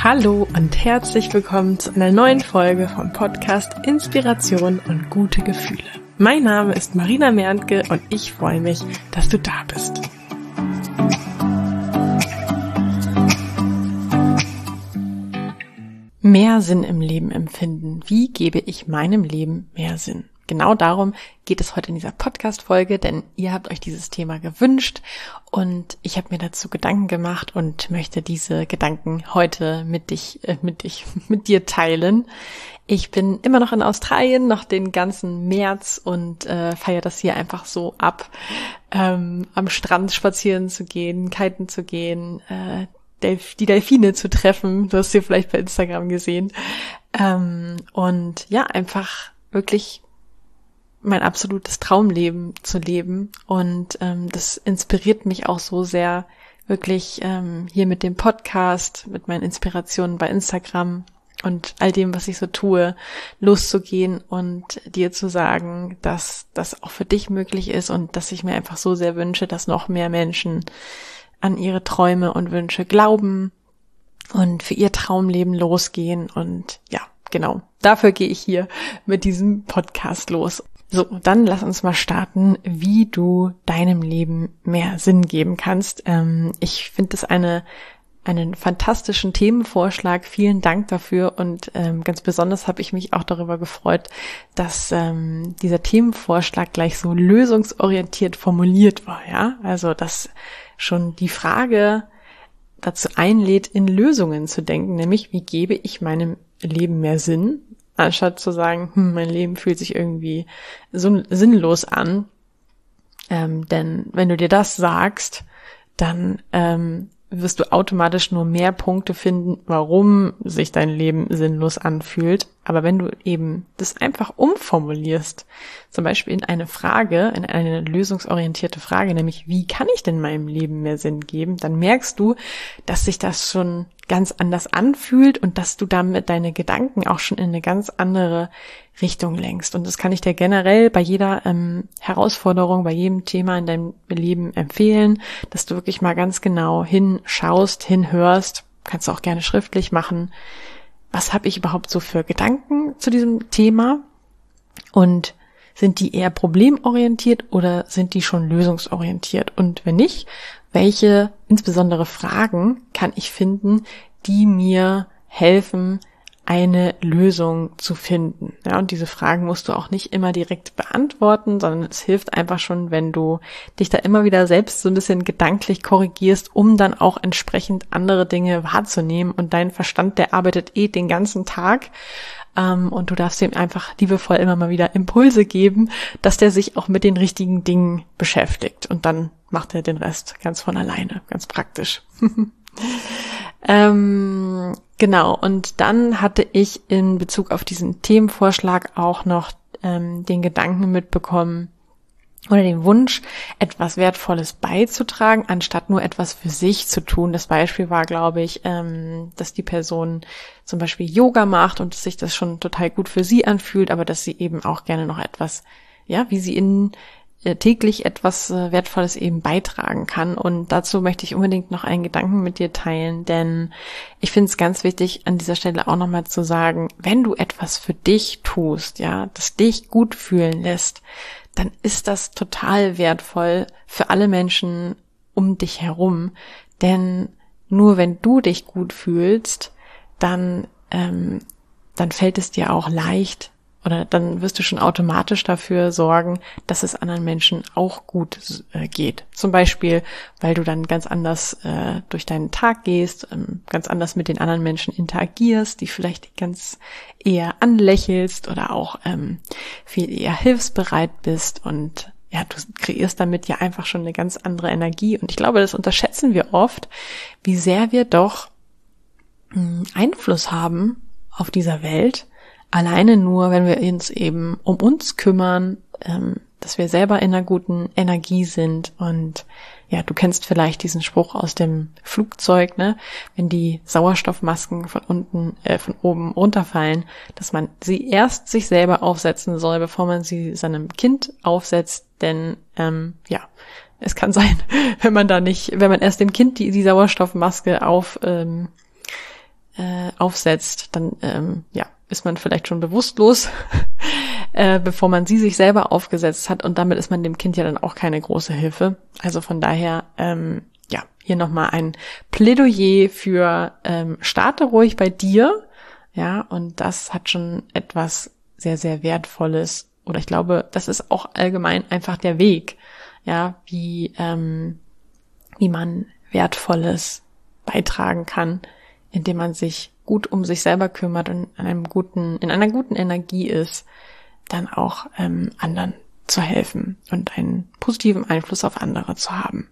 Hallo und herzlich willkommen zu einer neuen Folge vom Podcast Inspiration und gute Gefühle. Mein Name ist Marina Merntke und ich freue mich, dass du da bist. Mehr Sinn im Leben empfinden. Wie gebe ich meinem Leben mehr Sinn? Genau darum geht es heute in dieser Podcast-Folge, denn ihr habt euch dieses Thema gewünscht und ich habe mir dazu Gedanken gemacht und möchte diese Gedanken heute mit dir teilen. Ich bin immer noch in Australien, noch den ganzen März und feiere das hier einfach so ab, am Strand spazieren zu gehen, kiten zu gehen, die Delfine zu treffen. Du hast sie vielleicht bei Instagram gesehen. Und ja, einfach wirklich mein absolutes Traumleben zu leben. Und das inspiriert mich auch so sehr, wirklich hier mit dem Podcast, mit meinen Inspirationen bei Instagram und all dem, was ich so tue, loszugehen und dir zu sagen, dass das auch für dich möglich ist und dass ich mir einfach so sehr wünsche, dass noch mehr Menschen an ihre Träume und Wünsche glauben und für ihr Traumleben losgehen. Und ja, genau, dafür gehe ich hier mit diesem Podcast los. So, dann lass uns mal starten, wie du deinem Leben mehr Sinn geben kannst. Ich finde das einen fantastischen Themenvorschlag. Vielen Dank dafür und ganz besonders habe ich mich auch darüber gefreut, dass dieser Themenvorschlag gleich so lösungsorientiert formuliert war. Ja, also dass schon die Frage dazu einlädt, in Lösungen zu denken, nämlich wie gebe ich meinem Leben mehr Sinn, anstatt zu sagen, mein Leben fühlt sich irgendwie so sinnlos an. Denn wenn du dir das sagst, dann wirst du automatisch nur mehr Punkte finden, warum sich dein Leben sinnlos anfühlt. Aber wenn du eben das einfach umformulierst, zum Beispiel in eine Frage, in eine lösungsorientierte Frage, nämlich wie kann ich denn meinem Leben mehr Sinn geben, dann merkst du, dass sich das schon ganz anders anfühlt und dass du damit deine Gedanken auch schon in eine ganz andere Richtung lenkst. Und das kann ich dir generell bei jeder Herausforderung, bei jedem Thema in deinem Leben empfehlen, dass du wirklich mal ganz genau hinschaust, hinhörst, kannst du auch gerne schriftlich machen. Was habe ich überhaupt so für Gedanken zu diesem Thema? Und sind die eher problemorientiert oder sind die schon lösungsorientiert? Und wenn nicht, welche insbesondere Fragen kann ich finden, die mir helfen, eine Lösung zu finden? Ja, und diese Fragen musst du auch nicht immer direkt beantworten, sondern es hilft einfach schon, wenn du dich da immer wieder selbst so ein bisschen gedanklich korrigierst, um dann auch entsprechend andere Dinge wahrzunehmen. Und dein Verstand, der arbeitet den ganzen Tag. Und du darfst ihm einfach liebevoll immer mal wieder Impulse geben, dass der sich auch mit den richtigen Dingen beschäftigt. Und dann macht er den Rest ganz von alleine, ganz praktisch. Genau, und dann hatte ich in Bezug auf diesen Themenvorschlag auch noch den Gedanken mitbekommen oder den Wunsch, etwas Wertvolles beizutragen, anstatt nur etwas für sich zu tun. Das Beispiel war, glaube ich, dass die Person zum Beispiel Yoga macht und sich das schon total gut für sie anfühlt, aber dass sie eben auch gerne noch etwas, ja, wie sie täglich etwas Wertvolles eben beitragen kann. Und dazu möchte ich unbedingt noch einen Gedanken mit dir teilen, denn ich finde es ganz wichtig, an dieser Stelle auch nochmal zu sagen, wenn du etwas für dich tust, ja, das dich gut fühlen lässt, dann ist das total wertvoll für alle Menschen um dich herum. Denn nur wenn du dich gut fühlst, dann fällt es dir auch leicht, oder dann wirst du schon automatisch dafür sorgen, dass es anderen Menschen auch gut geht. Zum Beispiel, weil du dann ganz anders durch deinen Tag gehst, ganz anders mit den anderen Menschen interagierst, die vielleicht ganz eher anlächelst oder auch viel eher hilfsbereit bist. Und ja, du kreierst damit ja einfach schon eine ganz andere Energie. Und ich glaube, das unterschätzen wir oft, wie sehr wir doch Einfluss haben auf dieser Welt, alleine nur, wenn wir uns eben um uns kümmern, dass wir selber in einer guten Energie sind. Und ja, du kennst vielleicht diesen Spruch aus dem Flugzeug, ne? Wenn die Sauerstoffmasken von oben runterfallen, dass man sie erst sich selber aufsetzen soll, bevor man sie seinem Kind aufsetzt. Denn ja, es kann sein, wenn man erst dem Kind die Sauerstoffmaske aufsetzt, dann ist man vielleicht schon bewusstlos, bevor man sie sich selber aufgesetzt hat, und damit ist man dem Kind ja dann auch keine große Hilfe. Also von daher, hier nochmal ein Plädoyer für starte ruhig bei dir, ja, und das hat schon etwas sehr, sehr Wertvolles, oder ich glaube, das ist auch allgemein einfach der Weg, ja, wie man Wertvolles beitragen kann, indem man sich gut um sich selber kümmert und in einer guten Energie ist, dann auch anderen zu helfen und einen positiven Einfluss auf andere zu haben.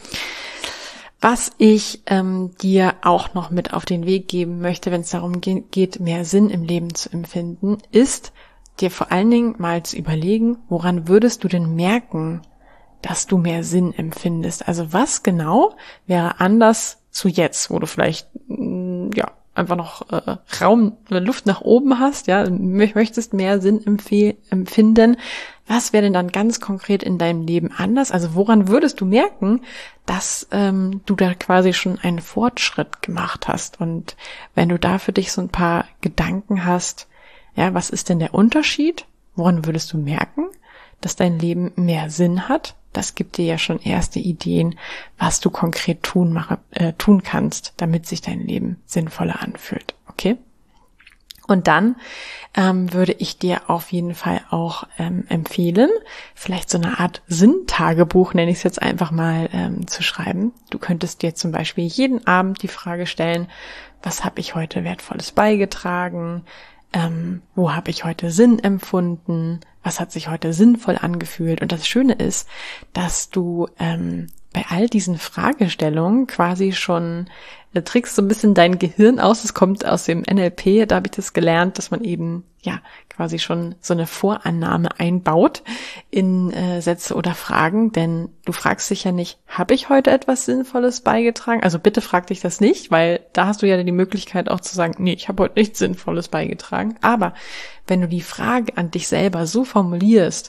Was ich dir auch noch mit auf den Weg geben möchte, wenn es darum geht, mehr Sinn im Leben zu empfinden, ist, dir vor allen Dingen mal zu überlegen, woran würdest du denn merken, dass du mehr Sinn empfindest? Also was genau wäre anders zu jetzt, wo du vielleicht einfach noch Luft nach oben hast, ja, möchtest mehr Sinn empfinden. Was wäre denn dann ganz konkret in deinem Leben anders? Also woran würdest du merken, dass du da quasi schon einen Fortschritt gemacht hast? Und wenn du da für dich so ein paar Gedanken hast, ja, was ist denn der Unterschied? Woran würdest du merken, dass dein Leben mehr Sinn hat? Das gibt dir ja schon erste Ideen, was du konkret tun kannst, damit sich dein Leben sinnvoller anfühlt. Okay? Und dann würde ich dir auf jeden Fall auch empfehlen, vielleicht so eine Art Sinntagebuch, nenne ich es jetzt einfach mal, zu schreiben. Du könntest dir zum Beispiel jeden Abend die Frage stellen, was habe ich heute Wertvolles beigetragen? Wo habe ich heute Sinn empfunden? Was hat sich heute sinnvoll angefühlt? Und das Schöne ist, dass du bei all diesen Fragestellungen quasi schon trickst so ein bisschen dein Gehirn aus. Es kommt aus dem NLP, da habe ich das gelernt, dass man eben quasi schon so eine Vorannahme einbaut in Sätze oder Fragen, denn du fragst dich ja nicht, habe ich heute etwas Sinnvolles beigetragen? Also bitte frag dich das nicht, weil da hast du ja die Möglichkeit auch zu sagen, nee, ich habe heute nichts Sinnvolles beigetragen. Aber wenn du die Frage an dich selber so formulierst,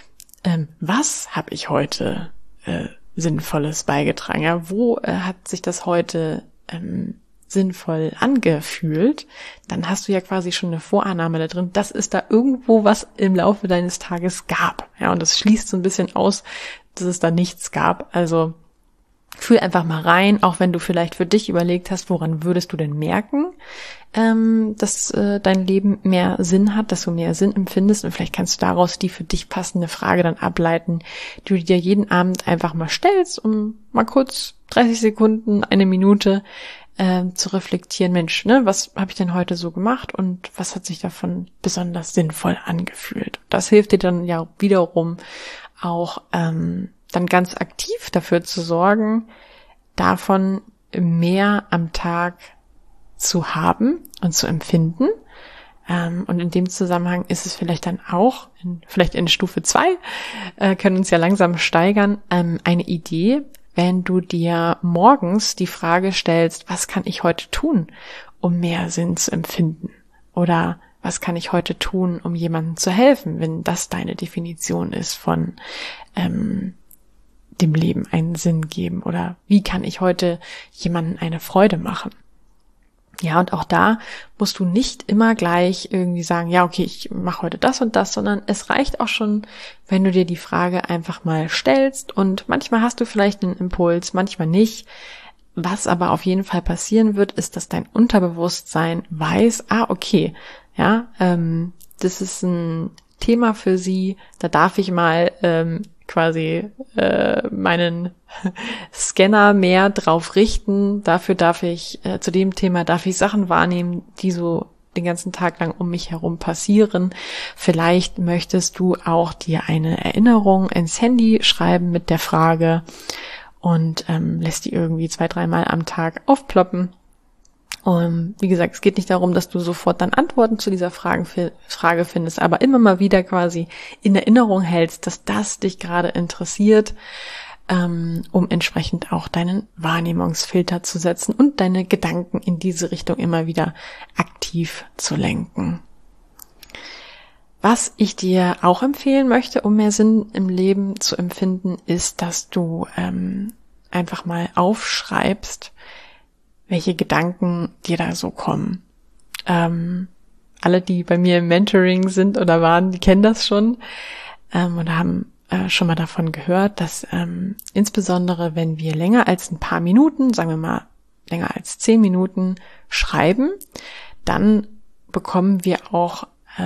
was habe ich heute Sinnvolles beigetragen? Ja, wo hat sich das heute sinnvoll angefühlt, dann hast du ja quasi schon eine Vorannahme da drin, dass es da irgendwo was im Laufe deines Tages gab. Ja, und das schließt so ein bisschen aus, dass es da nichts gab. Also fühl einfach mal rein, auch wenn du vielleicht für dich überlegt hast, woran würdest du denn merken, dass dein Leben mehr Sinn hat, dass du mehr Sinn empfindest, und vielleicht kannst du daraus die für dich passende Frage dann ableiten, die du dir jeden Abend einfach mal stellst, um mal kurz 30 Sekunden, eine Minute zu reflektieren, Mensch, ne, was habe ich denn heute so gemacht und was hat sich davon besonders sinnvoll angefühlt? Das hilft dir dann ja wiederum auch dann ganz aktiv dafür zu sorgen, davon mehr am Tag zu haben und zu empfinden. Und in dem Zusammenhang ist es vielleicht dann auch, vielleicht in Stufe 2, können uns ja langsam steigern, eine Idee, wenn du dir morgens die Frage stellst, was kann ich heute tun, um mehr Sinn zu empfinden? Oder was kann ich heute tun, um jemandem zu helfen, wenn das deine Definition ist von dem Leben einen Sinn geben? Oder wie kann ich heute jemandem eine Freude machen? Ja, und auch da musst du nicht immer gleich irgendwie sagen, ja, okay, ich mache heute das und das, sondern es reicht auch schon, wenn du dir die Frage einfach mal stellst, und manchmal hast du vielleicht einen Impuls, manchmal nicht. Was aber auf jeden Fall passieren wird, ist, dass dein Unterbewusstsein weiß, okay, ja, das ist ein Thema für sie, da darf ich mal quasi meinen Scanner mehr drauf richten. Dafür darf ich, zu dem Thema darf ich Sachen wahrnehmen, die so den ganzen Tag lang um mich herum passieren. Vielleicht möchtest du auch dir eine Erinnerung ins Handy schreiben mit der Frage und lässt die irgendwie 2-3 Mal am Tag aufploppen. Und wie gesagt, es geht nicht darum, dass du sofort dann Antworten zu dieser Frage findest, aber immer mal wieder quasi in Erinnerung hältst, dass das dich gerade interessiert, um entsprechend auch deinen Wahrnehmungsfilter zu setzen und deine Gedanken in diese Richtung immer wieder aktiv zu lenken. Was ich dir auch empfehlen möchte, um mehr Sinn im Leben zu empfinden, ist, dass du einfach mal aufschreibst, welche Gedanken dir da so kommen. Alle, die bei mir im Mentoring sind oder waren, die kennen das schon oder haben schon mal davon gehört, dass insbesondere wenn wir länger als ein paar Minuten, sagen wir mal länger als 10 Minuten schreiben, dann bekommen wir auch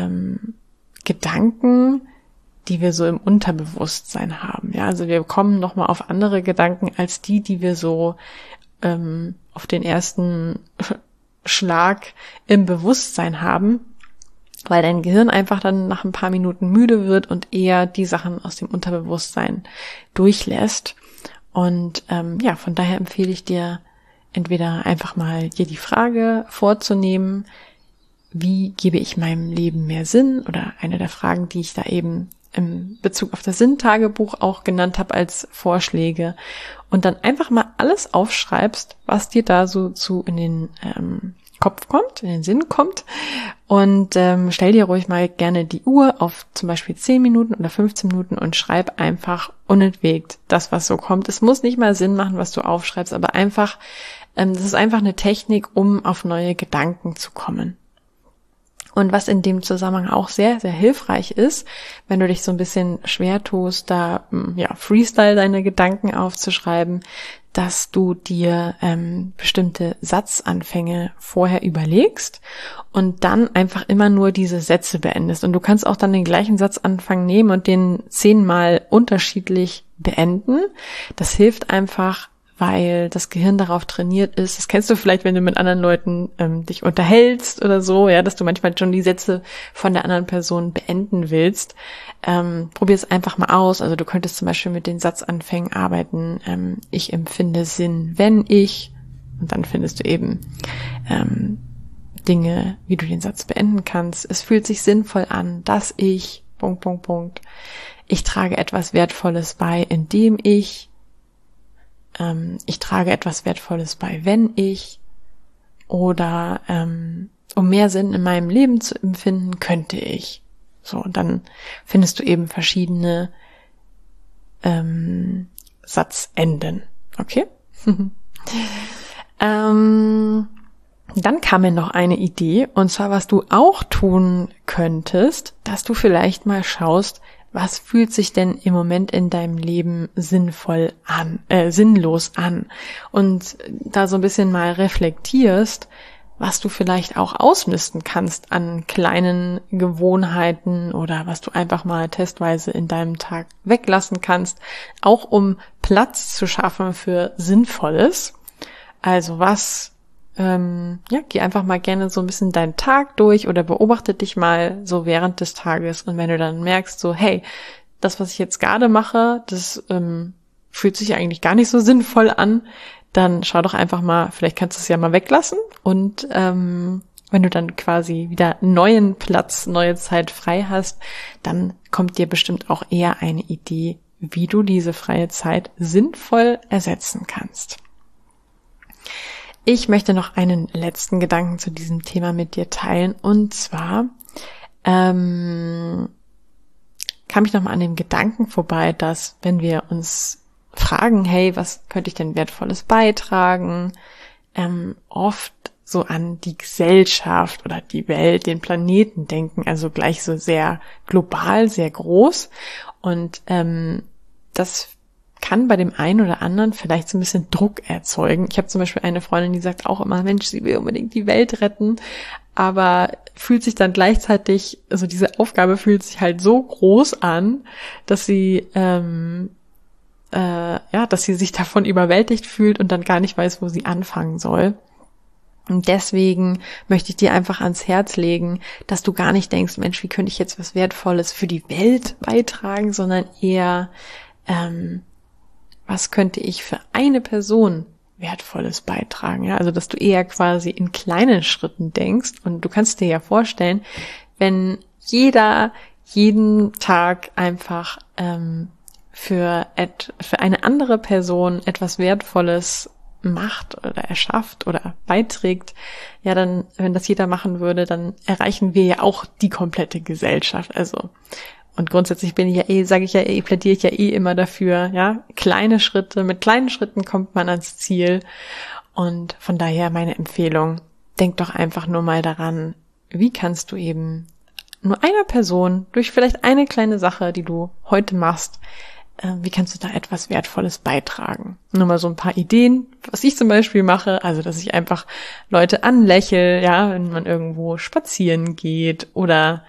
Gedanken, die wir so im Unterbewusstsein haben. Ja, also wir kommen nochmal auf andere Gedanken als die wir so auf den ersten Schlag im Bewusstsein haben, weil dein Gehirn einfach dann nach ein paar Minuten müde wird und eher die Sachen aus dem Unterbewusstsein durchlässt. Und von daher empfehle ich dir, entweder einfach mal dir die Frage vorzunehmen, wie gebe ich meinem Leben mehr Sinn? Oder eine der Fragen, die ich da eben im Bezug auf das Sinntagebuch auch genannt habe als Vorschläge. Und dann einfach mal alles aufschreibst, was dir da so in den Kopf kommt, in den Sinn kommt. Und stell dir ruhig mal gerne die Uhr auf zum Beispiel 10 Minuten oder 15 Minuten und schreib einfach unentwegt das, was so kommt. Es muss nicht mal Sinn machen, was du aufschreibst, aber einfach, das ist einfach eine Technik, um auf neue Gedanken zu kommen. Und was in dem Zusammenhang auch sehr, sehr hilfreich ist, wenn du dich so ein bisschen schwer tust, da Freestyle deine Gedanken aufzuschreiben, dass du dir bestimmte Satzanfänge vorher überlegst und dann einfach immer nur diese Sätze beendest. Und du kannst auch dann den gleichen Satzanfang nehmen und den 10-mal unterschiedlich beenden. Das hilft einfach, weil das Gehirn darauf trainiert ist. Das kennst du vielleicht, wenn du mit anderen Leuten dich unterhältst oder so, ja, dass du manchmal schon die Sätze von der anderen Person beenden willst. Probier es einfach mal aus. Also du könntest zum Beispiel mit den Satzanfängen arbeiten. Ich empfinde Sinn, wenn ich, und dann findest du eben Dinge, wie du den Satz beenden kannst. Es fühlt sich sinnvoll an, dass ich, ... Ich trage etwas Wertvolles bei, indem ich trage etwas Wertvolles bei, wenn ich, oder um mehr Sinn in meinem Leben zu empfinden, könnte ich. So, und dann findest du eben verschiedene Satzenden. Okay? Dann kam mir noch eine Idee, und zwar, was du auch tun könntest, dass du vielleicht mal schaust, was fühlt sich denn im Moment in deinem Leben sinnlos an? Und da so ein bisschen mal reflektierst, was du vielleicht auch ausmisten kannst an kleinen Gewohnheiten oder was du einfach mal testweise in deinem Tag weglassen kannst, auch um Platz zu schaffen für Sinnvolles. Also geh einfach mal gerne so ein bisschen deinen Tag durch oder beobachte dich mal so während des Tages, und wenn du dann merkst so, hey, das, was ich jetzt gerade mache, das fühlt sich eigentlich gar nicht so sinnvoll an, dann schau doch einfach mal, vielleicht kannst du es ja mal weglassen, und wenn du dann quasi wieder neuen Platz, neue Zeit frei hast, dann kommt dir bestimmt auch eher eine Idee, wie du diese freie Zeit sinnvoll ersetzen kannst. Ich möchte noch einen letzten Gedanken zu diesem Thema mit dir teilen, und zwar kam ich nochmal an dem Gedanken vorbei, dass wenn wir uns fragen, hey, was könnte ich denn Wertvolles beitragen, oft so an die Gesellschaft oder die Welt, den Planeten denken, also gleich so sehr global, sehr groß, und das kann bei dem einen oder anderen vielleicht so ein bisschen Druck erzeugen. Ich habe zum Beispiel eine Freundin, die sagt auch immer, Mensch, sie will unbedingt die Welt retten, aber fühlt sich dann gleichzeitig, also diese Aufgabe fühlt sich halt so groß an, dass sie dass sie sich davon überwältigt fühlt und dann gar nicht weiß, wo sie anfangen soll. Und deswegen möchte ich dir einfach ans Herz legen, dass du gar nicht denkst, Mensch, wie könnte ich jetzt was Wertvolles für die Welt beitragen, sondern eher was könnte ich für eine Person Wertvolles beitragen? Ja, also, dass du eher quasi in kleinen Schritten denkst, und du kannst dir ja vorstellen, wenn jeder jeden Tag einfach für eine andere Person etwas Wertvolles macht oder erschafft oder beiträgt, ja, dann, wenn das jeder machen würde, dann erreichen wir ja auch die komplette Gesellschaft. Also, und grundsätzlich plädiere ich ja immer dafür, ja, kleine Schritte, mit kleinen Schritten kommt man ans Ziel. Und von daher meine Empfehlung, denk doch einfach nur mal daran, wie kannst du eben nur einer Person durch vielleicht eine kleine Sache, die du heute machst, wie kannst du da etwas Wertvolles beitragen? Nur mal so ein paar Ideen, was ich zum Beispiel mache, also dass ich einfach Leute anlächle, ja, wenn man irgendwo spazieren geht oder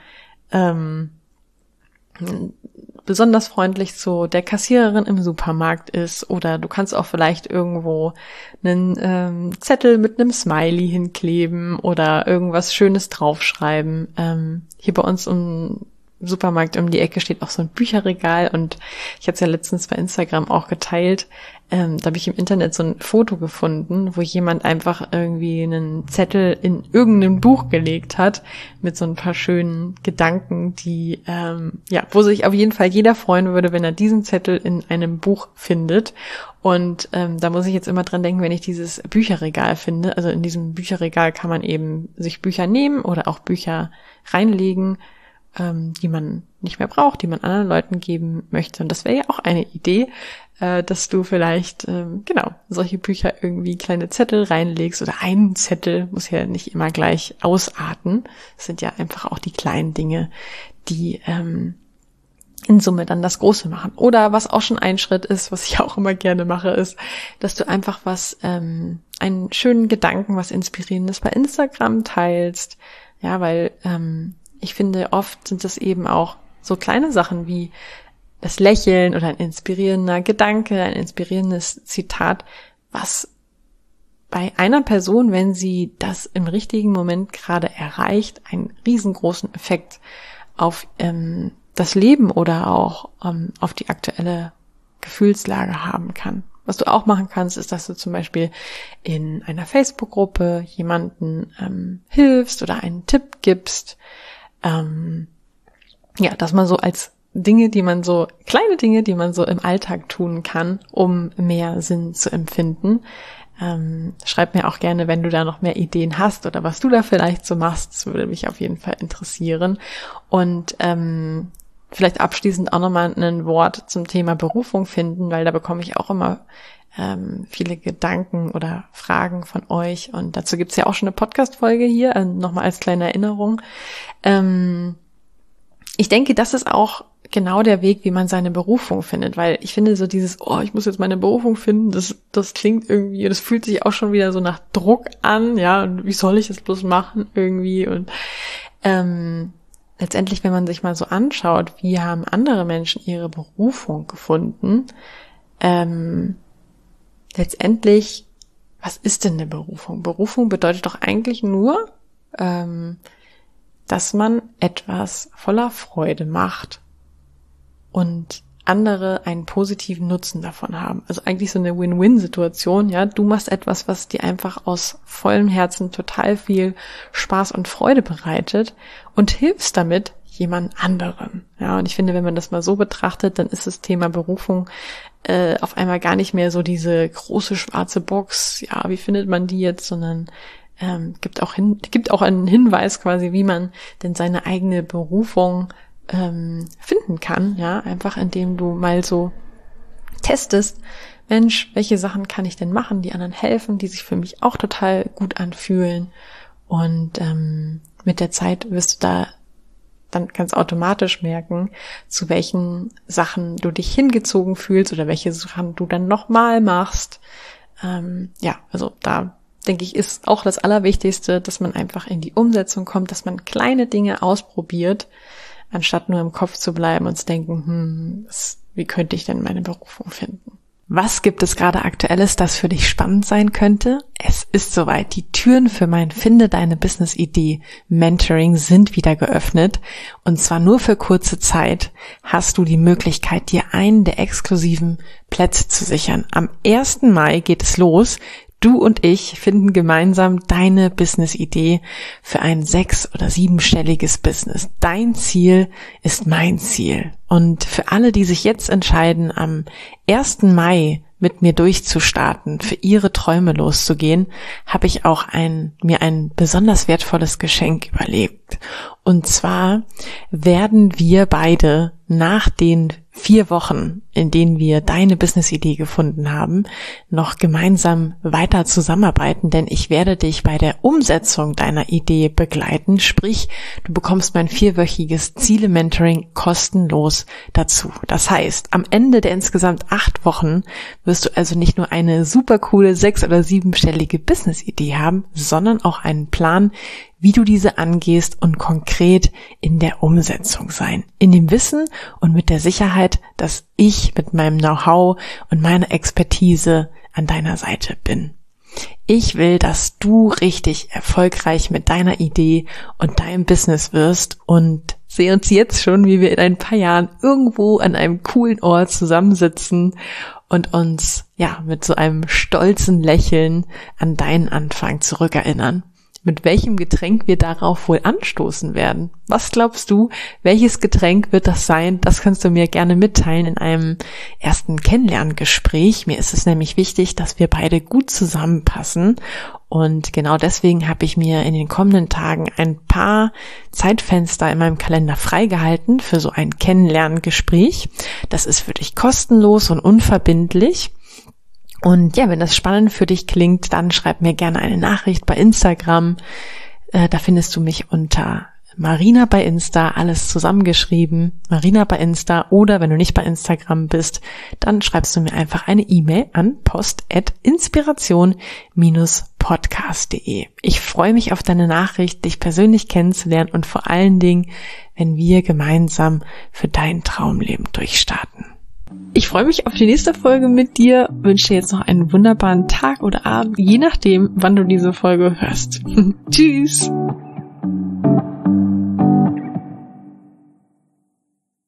besonders freundlich zu der Kassiererin im Supermarkt ist, oder du kannst auch vielleicht irgendwo einen Zettel mit einem Smiley hinkleben oder irgendwas Schönes draufschreiben. Hier bei uns im Supermarkt um die Ecke steht auch so ein Bücherregal, und ich hatte es ja letztens bei Instagram auch geteilt. Da habe ich im Internet so ein Foto gefunden, wo jemand einfach irgendwie einen Zettel in irgendein Buch gelegt hat mit so ein paar schönen Gedanken, die wo sich auf jeden Fall jeder freuen würde, wenn er diesen Zettel in einem Buch findet. Und da muss ich jetzt immer dran denken, wenn ich dieses Bücherregal finde. Also in diesem Bücherregal kann man eben sich Bücher nehmen oder auch Bücher reinlegen, die man nicht mehr braucht, die man anderen Leuten geben möchte. Und das wäre ja auch eine Idee, dass du vielleicht solche Bücher irgendwie kleine Zettel reinlegst, oder einen Zettel, muss ja nicht immer gleich ausarten. Das sind ja einfach auch die kleinen Dinge, die in Summe dann das Große machen. Oder was auch schon ein Schritt ist, was ich auch immer gerne mache, ist, dass du einfach einen schönen Gedanken, was Inspirierendes bei Instagram teilst. Ja, weil ich finde, oft sind es eben auch so kleine Sachen wie das Lächeln oder ein inspirierender Gedanke, ein inspirierendes Zitat, was bei einer Person, wenn sie das im richtigen Moment gerade erreicht, einen riesengroßen Effekt auf das Leben oder auch auf die aktuelle Gefühlslage haben kann. Was du auch machen kannst, ist, dass du zum Beispiel in einer Facebook-Gruppe jemanden hilfst oder einen Tipp gibst. Dass man so als kleine Dinge, die man so im Alltag tun kann, um mehr Sinn zu empfinden. Schreib mir auch gerne, wenn du da noch mehr Ideen hast oder was du da vielleicht so machst. Das würde mich auf jeden Fall interessieren. Und vielleicht abschließend auch nochmal ein Wort zum Thema Berufung finden, weil da bekomme ich auch immer viele Gedanken oder Fragen von euch. Und dazu gibt's ja auch schon eine Podcast-Folge hier, nochmal als kleine Erinnerung. Ich denke, das ist auch genau der Weg, wie man seine Berufung findet, weil ich finde so dieses, ich muss jetzt meine Berufung finden, das klingt irgendwie, das fühlt sich auch schon wieder so nach Druck an, ja, und wie soll ich das bloß machen irgendwie? Und letztendlich, wenn man sich mal so anschaut, wie haben andere Menschen ihre Berufung gefunden, letztendlich, was ist denn eine Berufung? Berufung bedeutet doch eigentlich nur, dass man etwas voller Freude macht und andere einen positiven Nutzen davon haben. Also eigentlich so eine Win-Win-Situation, ja. Du machst etwas, was dir einfach aus vollem Herzen total viel Spaß und Freude bereitet und hilfst damit jemand anderen. Ja, und ich finde, wenn man das mal so betrachtet, dann ist das Thema Berufung auf einmal gar nicht mehr so diese große schwarze Box, ja, wie findet man die jetzt, sondern gibt auch einen Hinweis quasi, wie man denn seine eigene Berufung finden kann, ja, einfach indem du mal so testest, Mensch, welche Sachen kann ich denn machen, die anderen helfen, die sich für mich auch total gut anfühlen, und mit der Zeit wirst du da dann ganz automatisch merken, zu welchen Sachen du dich hingezogen fühlst oder welche Sachen du dann nochmal machst. Also da denke ich, ist auch das Allerwichtigste, dass man einfach in die Umsetzung kommt, dass man kleine Dinge ausprobiert, anstatt nur im Kopf zu bleiben und zu denken, wie könnte ich denn meine Berufung finden? Was gibt es gerade Aktuelles, das für dich spannend sein könnte? Es ist soweit. Die Türen für mein Finde deine Business-Idee Mentoring sind wieder geöffnet. Und zwar nur für kurze Zeit hast du die Möglichkeit, dir einen der exklusiven Plätze zu sichern. Am 1. Mai geht es los. Du und ich finden gemeinsam deine Business-Idee für ein 6- oder 7-stelliges Business. Dein Ziel ist mein Ziel. Und für alle, die sich jetzt entscheiden, am 1. Mai mit mir durchzustarten, für ihre Träume loszugehen, habe ich auch mir ein besonders wertvolles Geschenk überlegt. Und zwar werden wir beide nach den 4 Wochen, in denen wir deine Business-Idee gefunden haben, noch gemeinsam weiter zusammenarbeiten, denn ich werde dich bei der Umsetzung deiner Idee begleiten, sprich, du bekommst mein 4-wöchiges Ziele-Mentoring kostenlos dazu. Das heißt, am Ende der insgesamt 8 Wochen wirst du also nicht nur eine super coole 6- oder 7-stellige Business-Idee haben, sondern auch einen Plan, wie du diese angehst und konkret in der Umsetzung sein. In dem Wissen und mit der Sicherheit, dass ich mit meinem Know-how und meiner Expertise an deiner Seite bin. Ich will, dass du richtig erfolgreich mit deiner Idee und deinem Business wirst und sehe uns jetzt schon, wie wir in ein paar Jahren irgendwo an einem coolen Ort zusammensitzen und uns mit so einem stolzen Lächeln an deinen Anfang zurückerinnern. Mit welchem Getränk wir darauf wohl anstoßen werden. Was glaubst du, welches Getränk wird das sein? Das kannst du mir gerne mitteilen in einem ersten Kennenlerngespräch. Mir ist es nämlich wichtig, dass wir beide gut zusammenpassen. Und genau deswegen habe ich mir in den kommenden Tagen ein paar Zeitfenster in meinem Kalender freigehalten für so ein Kennenlerngespräch. Das ist für dich kostenlos und unverbindlich. Und wenn das spannend für dich klingt, dann schreib mir gerne eine Nachricht bei Instagram. Da findest du mich unter Marina bei Insta, alles zusammengeschrieben, Marina bei Insta. Oder wenn du nicht bei Instagram bist, dann schreibst du mir einfach eine E-Mail an post@inspiration-podcast.de. Ich freue mich auf deine Nachricht, dich persönlich kennenzulernen und vor allen Dingen, wenn wir gemeinsam für dein Traumleben durchstarten. Ich freue mich auf die nächste Folge mit dir, wünsche dir jetzt noch einen wunderbaren Tag oder Abend, je nachdem, wann du diese Folge hörst. Tschüss!